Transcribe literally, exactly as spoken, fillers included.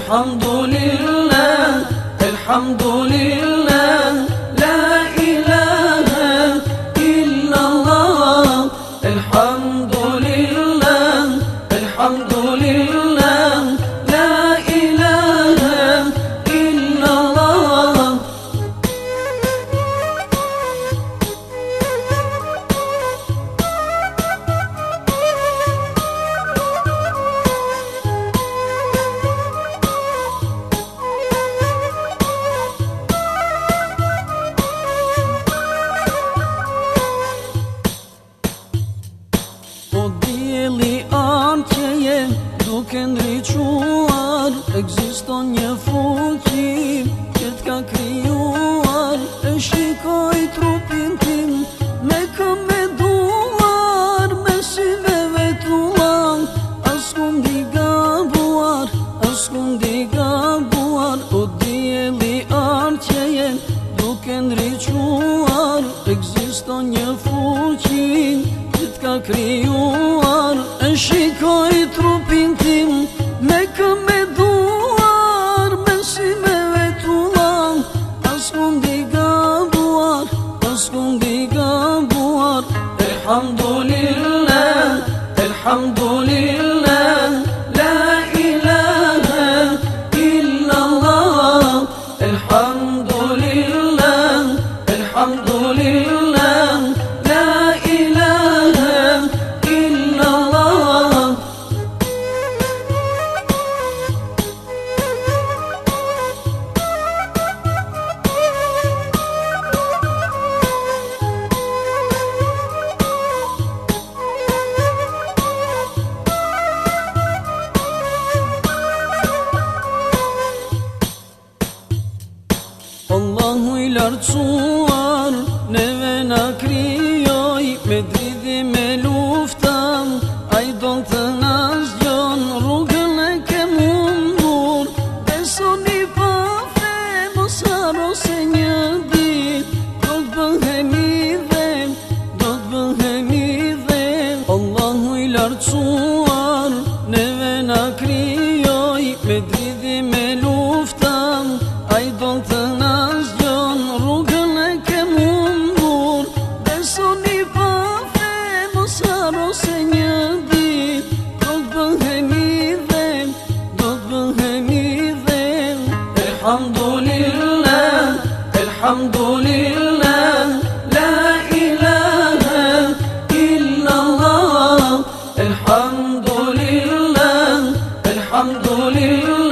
الحمد لله الحمد لله لا إله إلا الله الحمد لله الحمد لله لا إله إلا الله Duke ndriquar, ekziston një fuqi që t'ka krijuar. E shikoj trupin tim me këmbë e duar, me syve vetullan, as kum di gabuar, as kum di gabuar. O dielli arqeje, duke ndriquar, ekziston një fuqi që t'ka krijuar. E shikoj trupin tim me këmbë e duar, me syve vetullan, as kum di gabuar, as kum di gabuar. Elhamdulillah, elhamdulillah, la ilaha illallah. Elhamdulillah, elhamdulillah, la ilaha illallah. Allahu i lartësuar neve na krijoi, me dridhi me luftan, ai don të na zgjon, rrugën e ke mundur. Besoni pa fe, mos haro se një dit do të bëhemi dhe, do të bëhemi dhe. Allahu i lartësuar neve na krijoi, me dridhi me luftan, ai don të na zgjon, rrugën e ke mundur. Besoni pa fe, mos haro se një dit do të bëhemi dhe, do të bëhemi dhe. Elhamdulillah, elhamdulillah, la ilaha illallah. Elhamdulillah, elhamdulillah.